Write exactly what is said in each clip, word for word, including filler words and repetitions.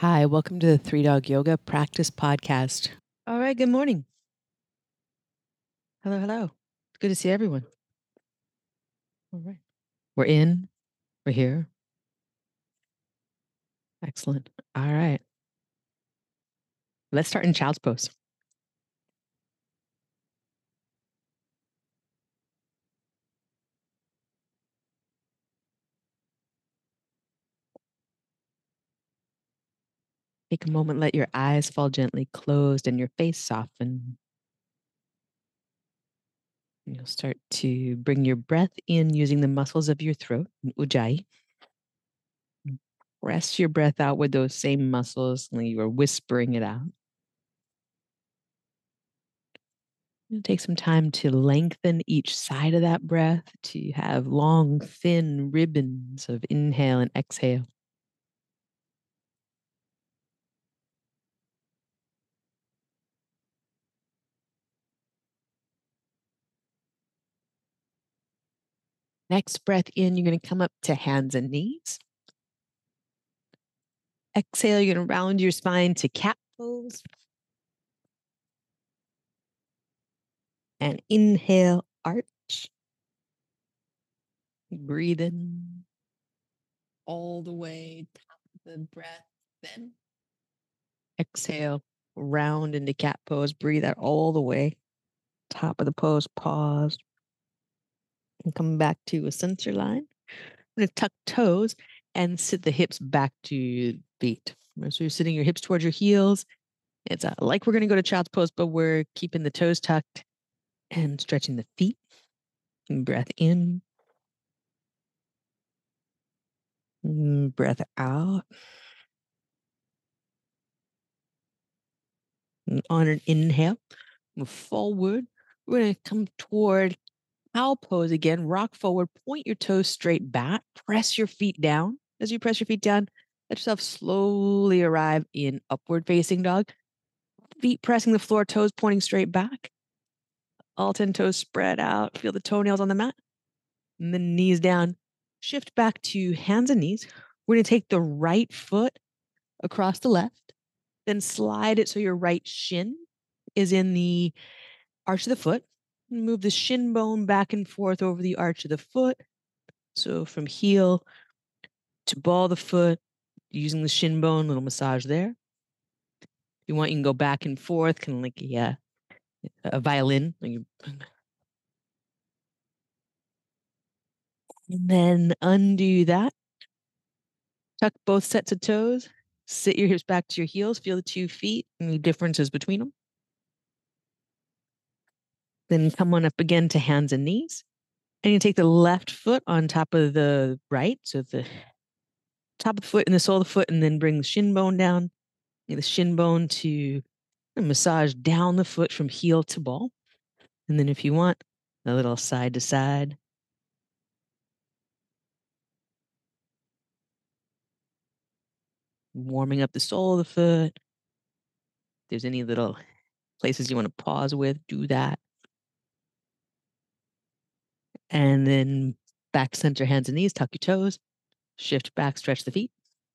Hi, welcome to the Three Dog Yoga Practice Podcast. All right, good morning. Hello, hello. It's good to see everyone. All right. We're in, we're here. Excellent. All right. Let's start in child's pose. Take a moment, let your eyes fall gently closed and your face soften. You'll start to bring your breath in using the muscles of your throat, Ujjayi. Press your breath out with those same muscles, like you are whispering it out. You'll take some time to lengthen each side of that breath to have long, thin ribbons of inhale and exhale. Next breath in, you're going to come up to hands and knees. Exhale, you're going to round your spine to cat pose. And inhale, arch. Breathe in all the way, top of the breath, then exhale, round into cat pose. Breathe out all the way, top of the pose, pause. And come back to a center line. I'm going to tuck toes and sit the hips back to feet. So you're sitting your hips towards your heels. It's uh, like we're going to go to child's pose, but we're keeping the toes tucked and stretching the feet. And breath in. Breath out. And on an inhale, move forward. We're going to come toward cow pose again. Rock forward, point your toes straight back, press your feet down. As you press your feet down, let yourself slowly arrive in upward facing dog. Feet pressing the floor, toes pointing straight back. All ten toes spread out. Feel the toenails on the mat. And then knees down. Shift back to hands and knees. We're going to take the right foot across the left, then slide it so your right shin is in the arch of the foot. Move the shin bone back and forth over the arch of the foot. So from heel to ball of the foot, using the shin bone, little massage there. If you want, you can go back and forth, kind of like a, uh, a violin. And then undo that. Tuck both sets of toes. Sit your hips back to your heels. Feel the two feet and the differences between them. Then come on up again to hands and knees. And you take the left foot on top of the right. So the top of the foot and the sole of the foot, and then bring the shin bone down. The shin bone to massage down the foot from heel to ball. And then if you want, a little side to side. Warming up the sole of the foot. If there's any little places you want to pause with, do that. And then back center, hands and knees, tuck your toes. Shift back, stretch the feet.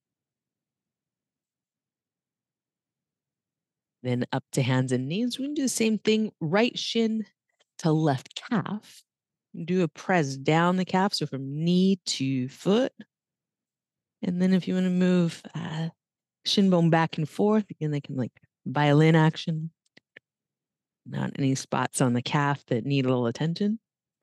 Then up to hands and knees. We're going to do the same thing. Right shin to left calf. Do a press down the calf. So from knee to foot. And then if you want to move uh, shin bone back and forth, again, they can like violin action. Not any spots on the calf that need a little attention.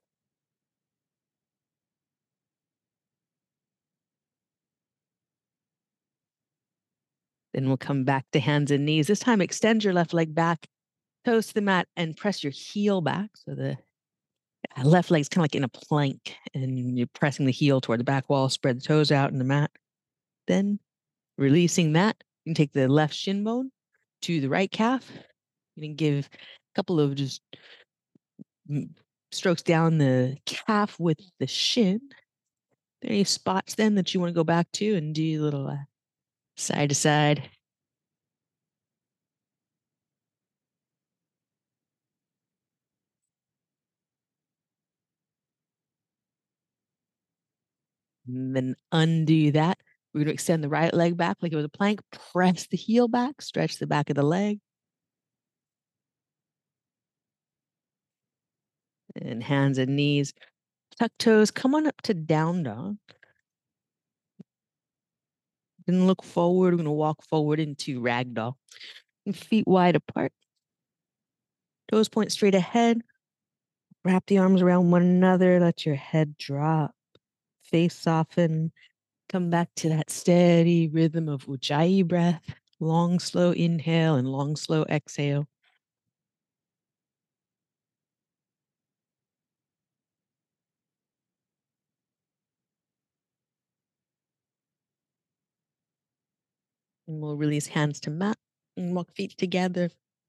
Then we'll come back to hands and knees. This time, extend your left leg back, toes to the mat, and press your heel back. So the left leg's kind of like in a plank, and you're pressing the heel toward the back wall, spread the toes out in the mat. Then releasing that, you can take the left shin bone to the right calf. You can give a couple of just strokes down the calf with the shin. Are there any spots then that you want to go back to and do a little uh, side to side? And then undo that. We're going to extend the right leg back like it was a plank. Press the heel back, stretch the back of the leg. And hands and knees. Tuck toes. Come on up to down dog. Then look forward. We're going to walk forward into ragdoll. Feet wide apart. Toes point straight ahead. Wrap the arms around one another. Let your head drop. Face soften. Come back to that steady rhythm of Ujjayi breath. Long, slow inhale and long, slow exhale. And we'll release hands to mat and walk feet together.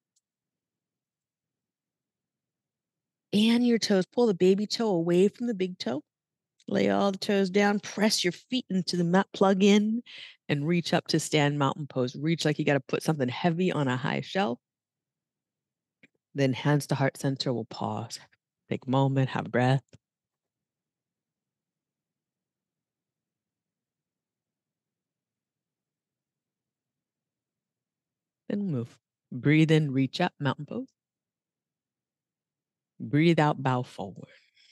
And your toes, pull the baby toe away from the big toe. Lay all the toes down, press your feet into the mat, plug in, and reach up to stand mountain pose. Reach like you got to put something heavy on a high shelf. Then hands to heart center, we'll pause. Take a moment, have a breath. Then move. Breathe in, reach up, mountain pose. Breathe out, bow forward.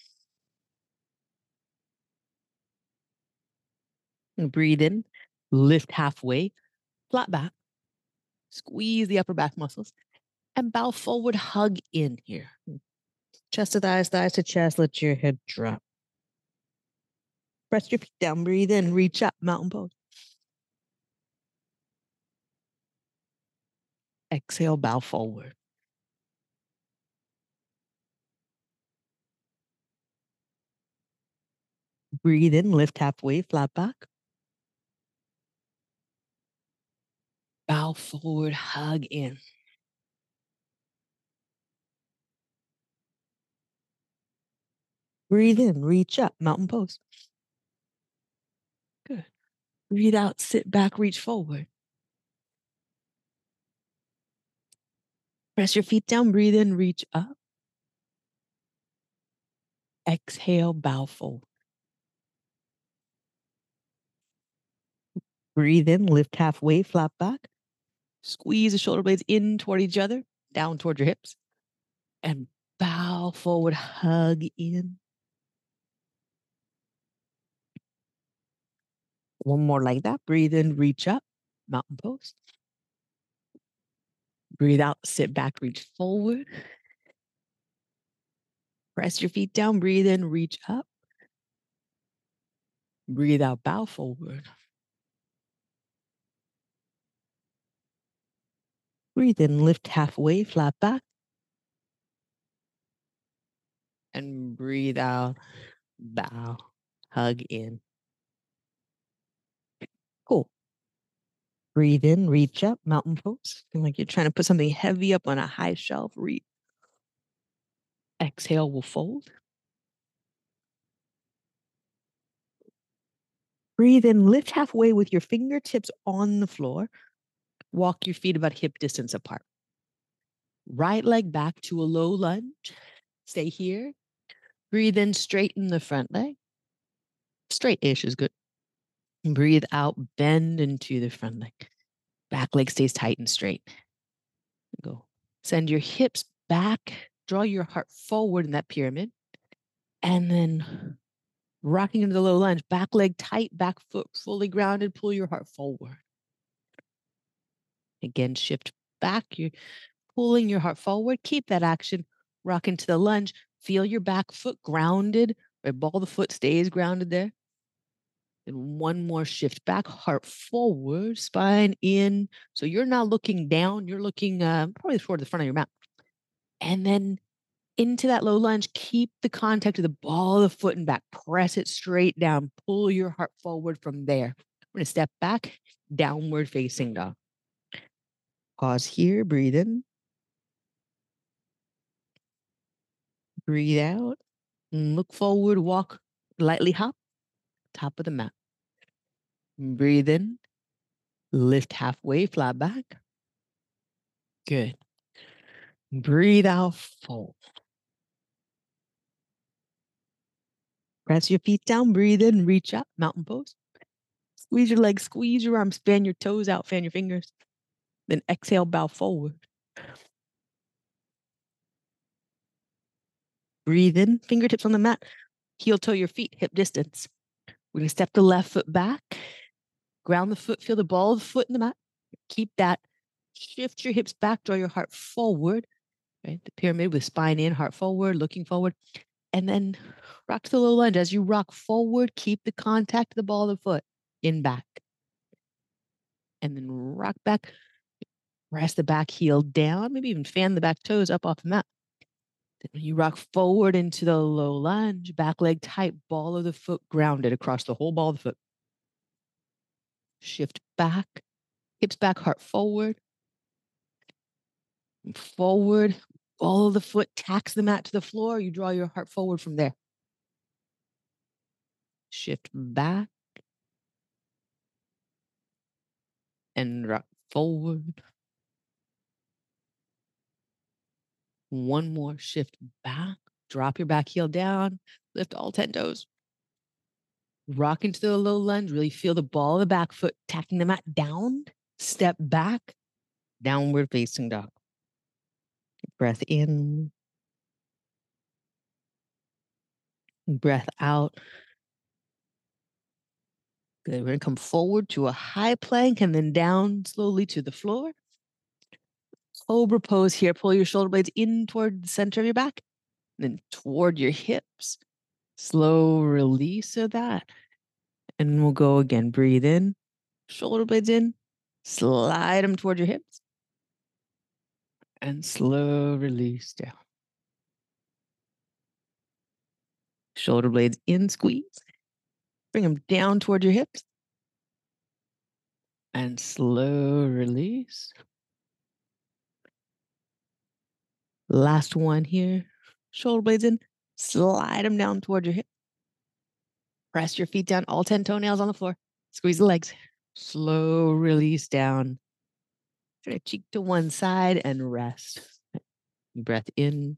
And breathe in, lift halfway, flat back. Squeeze the upper back muscles and bow forward, hug in here. Chest to thighs, thighs to chest, let your head drop. Press your feet down, breathe in, reach up, mountain pose. Exhale, bow forward. Breathe in, lift halfway, flat back. Bow forward, hug in. Breathe in, reach up, mountain pose. Good. Breathe out, sit back, reach forward. Press your feet down, breathe in, reach up. Exhale, bow forward. Breathe in, lift halfway, flat back. Squeeze the shoulder blades in toward each other, down toward your hips. And bow forward, hug in. One more like that. Breathe in, reach up, mountain pose. Breathe out, sit back, reach forward. Press your feet down, breathe in, reach up. Breathe out, bow forward. Breathe in, lift halfway, flat back. And breathe out, bow, hug in. Cool. Breathe in, reach up, mountain pose. Feel like you're trying to put something heavy up on a high shelf. Reach. Exhale, will fold. Breathe in, lift halfway with your fingertips on the floor. Walk your feet about hip distance apart. Right leg back to a low lunge. Stay here. Breathe in, straighten the front leg. Straight-ish is good. Breathe out, bend into the front leg. Back leg stays tight and straight. Go. Send your hips back. Draw your heart forward in that pyramid. And then rocking into the low lunge. Back leg tight, back foot fully grounded. Pull your heart forward. Again, shift back. You're pulling your heart forward. Keep that action. Rock into the lunge. Feel your back foot grounded. Right, ball of the foot stays grounded there. And one more shift back, heart forward, spine in. So you're not looking down. You're looking uh, probably toward the front of your mat. And then into that low lunge, keep the contact of the ball of the foot and back. Press it straight down. Pull your heart forward from there. We're going to step back, downward facing dog. Pause here, breathe in. Breathe out. And look forward, walk, lightly hop, top of the mat. Breathe in. Lift halfway, flat back. Good. Breathe out, fold. Press your feet down, breathe in, reach up, mountain pose. Squeeze your legs, squeeze your arms, fan your toes out, fan your fingers. Then exhale, bow forward. Breathe in, fingertips on the mat, heel toe your feet, hip distance. We're gonna step the left foot back, ground the foot, feel the ball of the foot in the mat. Keep that. Shift your hips back, draw your heart forward, right? The pyramid with spine in, heart forward, looking forward. And then rock to the low lunge. As you rock forward, keep the contact of the ball of the foot in back. And then rock back, press the back heel down, maybe even fan the back toes up off the mat. Then you rock forward into the low lunge, back leg tight, ball of the foot grounded across the whole ball of the foot. Shift back, hips back, heart forward. Forward, ball of the foot tacks the mat to the floor. You draw your heart forward from there. Shift back and rock forward. One more, shift back, drop your back heel down, lift all ten toes. Rock into the low lunge, really feel the ball of the back foot tacking the mat down, step back, downward facing dog. Breath in, breath out. Good, we're gonna come forward to a high plank and then down slowly to the floor. Cobra pose here. Pull your shoulder blades in toward the center of your back, and then toward your hips. Slow release of that. And we'll go again. Breathe in, shoulder blades in, slide them toward your hips, and slow release down. Shoulder blades in, squeeze. Bring them down toward your hips, and slow release. Last one here. Shoulder blades in, slide them down toward your hip. Press your feet down, all ten toenails on the floor. Squeeze the legs. Slow release down. Turn a cheek to one side and rest. Breath in.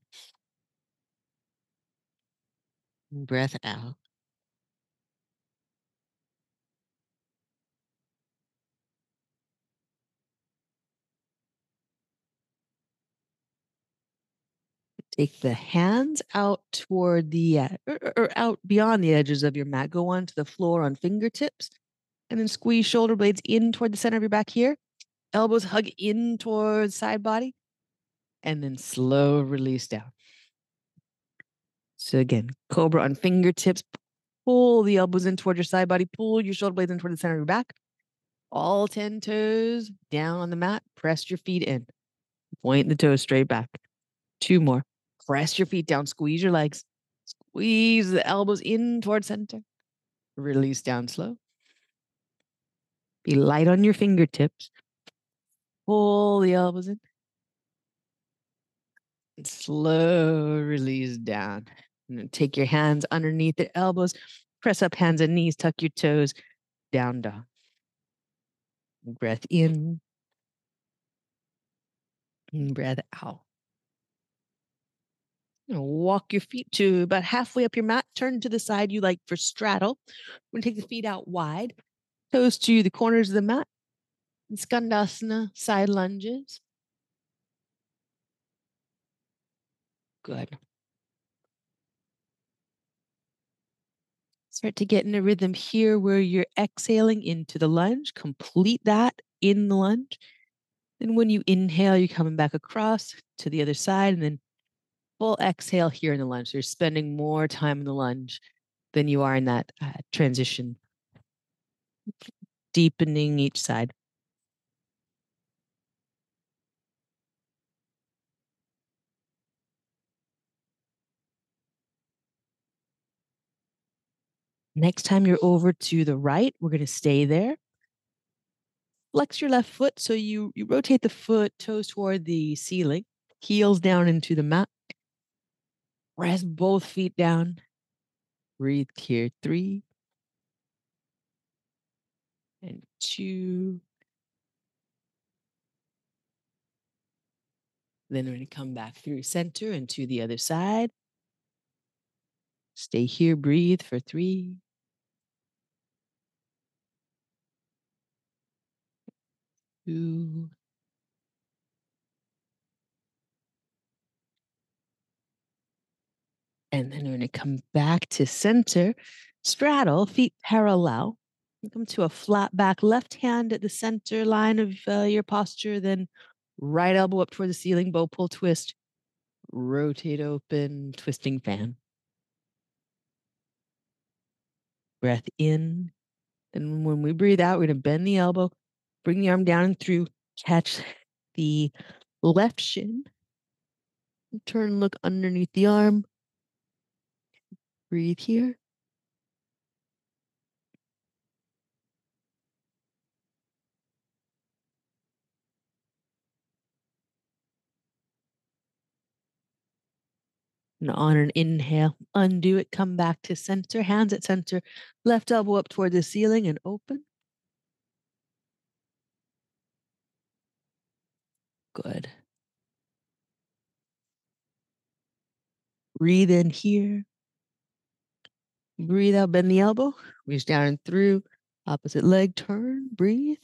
Breath out. Take the hands out toward the, uh, or, or out beyond the edges of your mat. Go onto the floor on fingertips and then squeeze shoulder blades in toward the center of your back here. Elbows hug in towards side body and then slow release down. So again, cobra on fingertips. Pull the elbows in toward your side body. Pull your shoulder blades in toward the center of your back. All ten toes down on the mat. Press your feet in. Point the toes straight back. Two more. Press your feet down. Squeeze your legs. Squeeze the elbows in toward center. Release down slow. Be light on your fingertips. Pull the elbows in. And slow release down. And then take your hands underneath the elbows. Press up hands and knees. Tuck your toes. Down dog. Breath in. And breath out. You know, walk your feet to about halfway up your mat. Turn to the side you like for straddle. We're going to take the feet out wide. Toes to the corners of the mat. And Skandasana, side lunges. Good. Start to get in a rhythm here where you're exhaling into the lunge. Complete that in the lunge. Then when you inhale, you're coming back across to the other side and then full exhale here in the lunge. So you're spending more time in the lunge than you are in that uh, transition. Deepening each side. Next time you're over to the right, we're going to stay there. Flex your left foot. So you, you rotate the foot, toes toward the ceiling, heels down into the mat. Press both feet down. Breathe here. Three. And two. Then we're going to come back through center and to the other side. Stay here. Breathe for three. two. And then we're going to come back to center, straddle, feet parallel. Come to a flat back, left hand at the center line of uh, your posture, then right elbow up toward the ceiling, bow pull twist, rotate open, twisting fan. Breath in. And when we breathe out, we're going to bend the elbow, bring the arm down and through, catch the left shin, turn, look underneath the arm. Breathe here. And on an inhale, undo it, come back to center, hands at center, left elbow up toward the ceiling and open. Good. Breathe in here. Breathe out, bend the elbow, reach down and through, opposite leg, turn, breathe.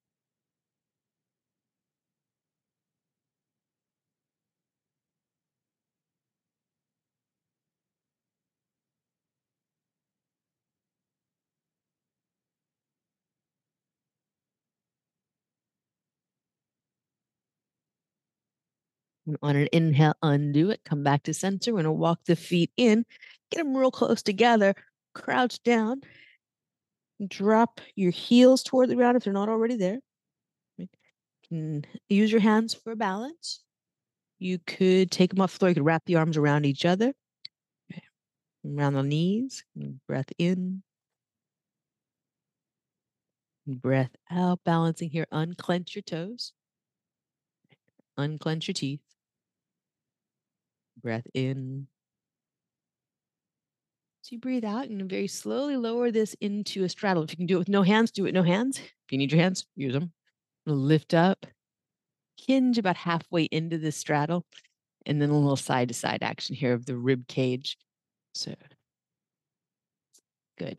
And on an inhale, undo it, come back to center. We're going to walk the feet in, get them real close together, crouch down, drop your heels toward the ground if they're not already there. And use your hands for balance. You could take them off the floor. You could wrap the arms around each other, around the knees. Breath in, breath out. Balancing here. Unclench your toes. Unclench your teeth. Breath in. So you breathe out and very slowly lower this into a straddle. If you can do it with no hands, do it no hands. If you need your hands, use them. Lift up, hinge about halfway into the straddle, and then a little side to side action here of the rib cage. So good.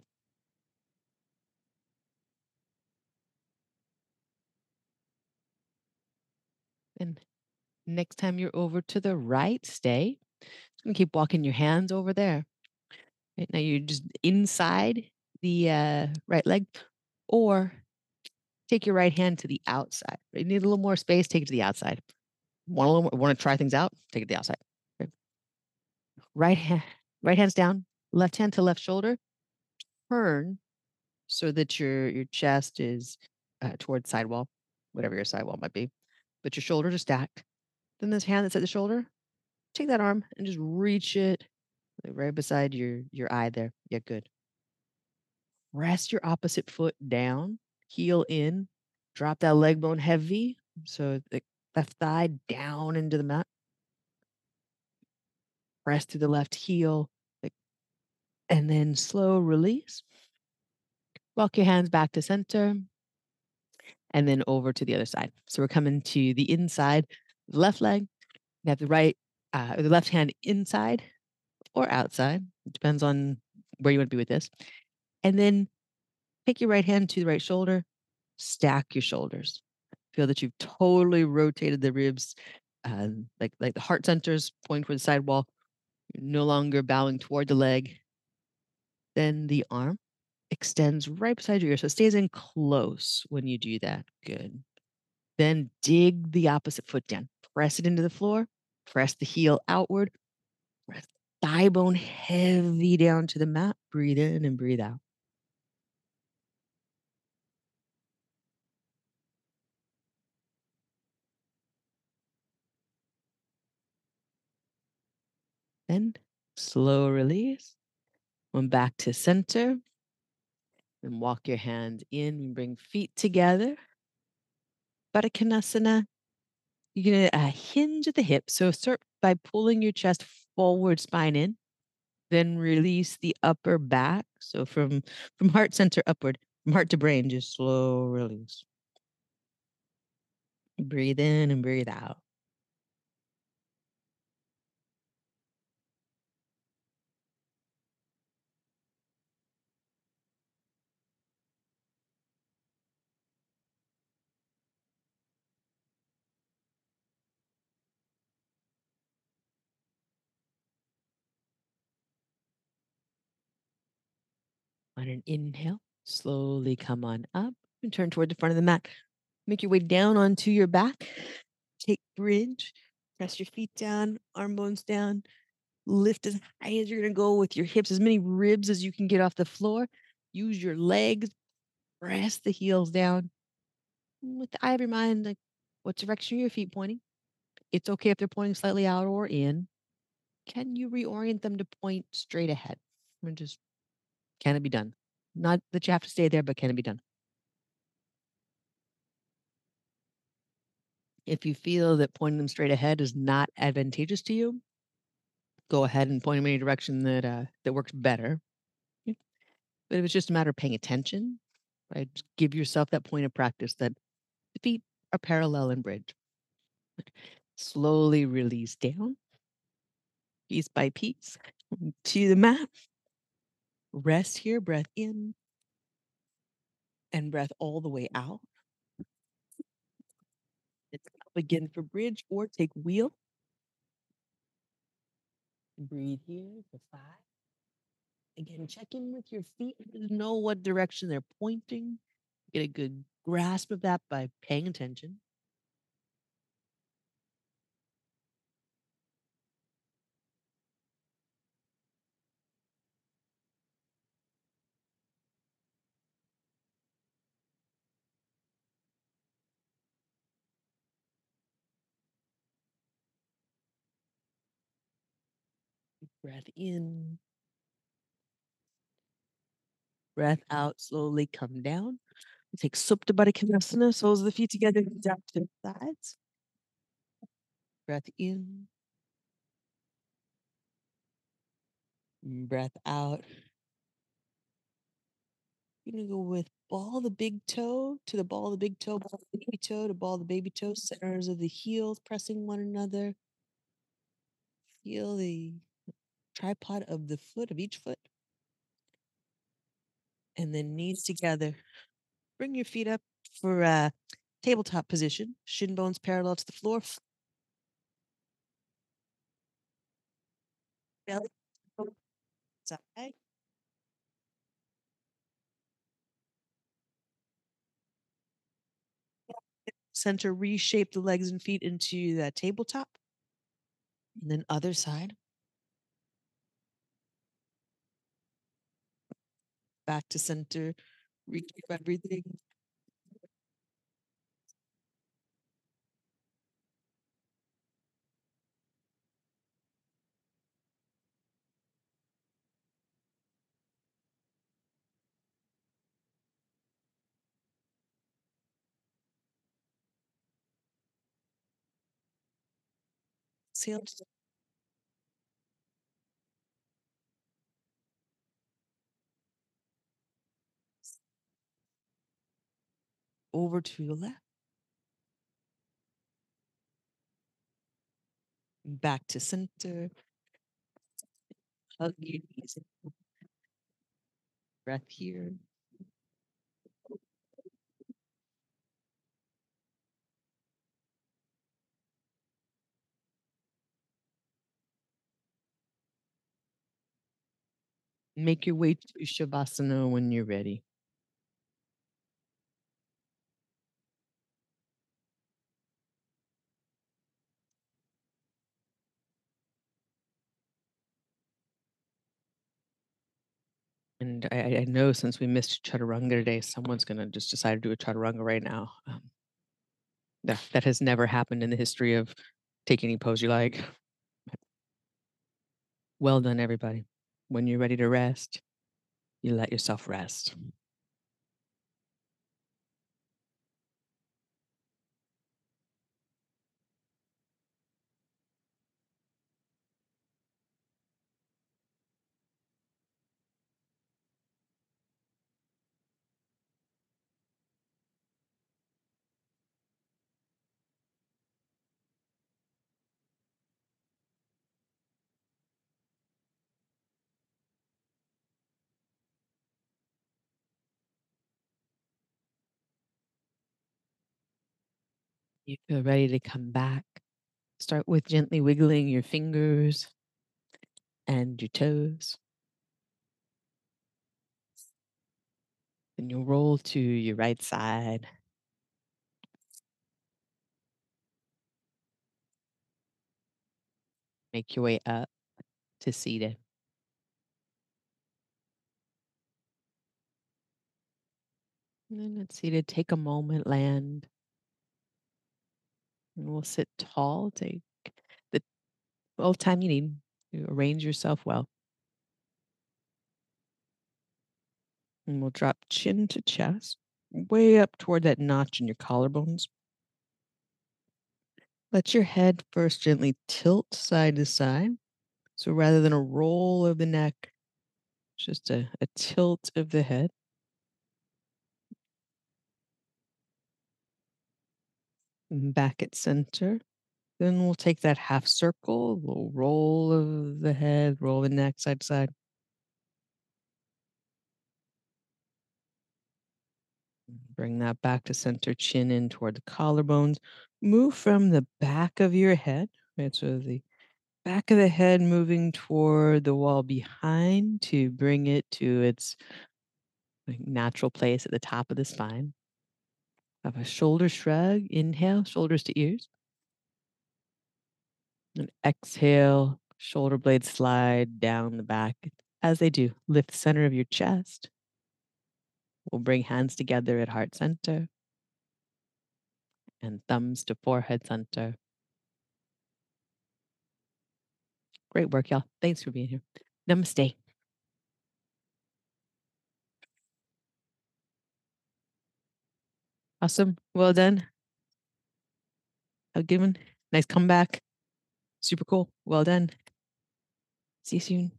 And next time you're over to the right, stay. Just gonna keep walking your hands over there. Right now you're just inside the uh, right leg, or take your right hand to the outside. You need a little more space, take it to the outside. Want a little more, want to try things out? Take it to the outside. Okay. Right hand, right hand's down, left hand to left shoulder. Turn so that your your chest is uh, towards sidewall, whatever your sidewall might be, but your shoulders are stacked. Then this hand that's at the shoulder, take that arm and just reach it like, right beside your your eye there. Yeah, good. Rest your opposite foot down, heel in, drop that leg bone heavy. So the left thigh down into the mat. Press through the left heel, like, and then slow release. Walk your hands back to center and then over to the other side. So we're coming to the inside, left leg. You have the right, uh, the left hand inside or outside. It depends on where you want to be with this. And then take your right hand to the right shoulder, stack your shoulders. Feel that you've totally rotated the ribs, uh, like like the heart centers pointing toward the sidewall. You're no longer bowing toward the leg. Then the arm extends right beside your ear. So it stays in close when you do that. Good. Then dig the opposite foot down. Press it into the floor. Press the heel outward. Press thigh bone heavy down to the mat. Breathe in and breathe out. Then slow release. One back to center. And walk your hands in and bring feet together. Baddha Konasana. You're going to uh, hinge at the hip. So start by pulling your chest forward, spine in. Then release the upper back. So from, from heart center upward, from heart to brain, just slow release. Breathe in and breathe out. On an inhale, slowly come on up and turn toward the front of the mat. Make your way down onto your back. Take bridge. Press your feet down, arm bones down. Lift as high as you're going to go with your hips, as many ribs as you can get off the floor. Use your legs. Press the heels down. With the eye of your mind, like what direction are your feet pointing? It's okay if they're pointing slightly out or in. Can you reorient them to point straight ahead? And just, can it be done? Not that you have to stay there, but can it be done? If you feel that pointing them straight ahead is not advantageous to you, go ahead and point them in a direction that uh, that works better. Yeah. But if it's just a matter of paying attention, right, just give yourself that point of practice that the feet are parallel in bridge. Slowly release down, piece by piece, to the mat. Rest here, breath in, and breath all the way out. It's up again for bridge or take wheel. Breathe here for five. Again, check in with your feet. Know what direction they're pointing. Get a good grasp of that by paying attention. Breath in. Breath out. Slowly come down. Take Supta Baddha Konasana. Soles of the feet together. Down to the sides. Breath in. Breath out. You're going to go with ball the big toe to the ball of the big toe, ball the baby toe to ball the baby toe, centers of the heels pressing one another. Feel the tripod of the foot, of each foot. And then knees together. Bring your feet up for a tabletop position. Shin bones parallel to the floor. Belly side. Center, reshape the legs and feet into that tabletop. And then other side. Back to center. Rekeep everything. Exhale. Over to the left. Back to center. Hug your knees. Breath here. Make your way to Shavasana when you're ready. And I, I know since we missed Chaturanga today, someone's going to just decide to do a Chaturanga right now. Um, that, that has never happened in the history of take any pose you like. Well done, everybody. When you're ready to rest, you let yourself rest. You feel ready to come back. Start with gently wiggling your fingers and your toes. Then you'll roll to your right side. Make your way up to seated. And then it's seated. Take a moment, land. And we'll sit tall. Take the all time you need. You arrange yourself well. And we'll drop chin to chest, way up toward that notch in your collarbones. Let your head first gently tilt side to side. So rather than a roll of the neck, just a, a tilt of the head. And back at center. Then we'll take that half circle, little roll of the head, roll the neck side to side. Bring that back to center, chin in toward the collarbones. Move from the back of your head, right? So the back of the head moving toward the wall behind to bring it to its like, natural place at the top of the spine. Have a shoulder shrug. Inhale, shoulders to ears. And exhale, shoulder blades slide down the back. As they do, lift the center of your chest. We'll bring hands together at heart center and thumbs to forehead center. Great work, y'all. Thanks for being here. Namaste. Awesome. Well done. Have a good one. Nice comeback. Super cool. Well done. See you soon.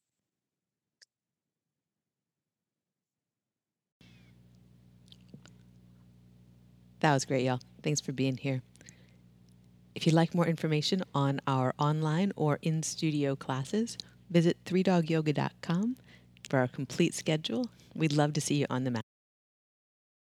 That was great, y'all. Thanks for being here. If you'd like more information on our online or in-studio classes, visit three dog yoga dot com for our complete schedule. We'd love to see you on the mat.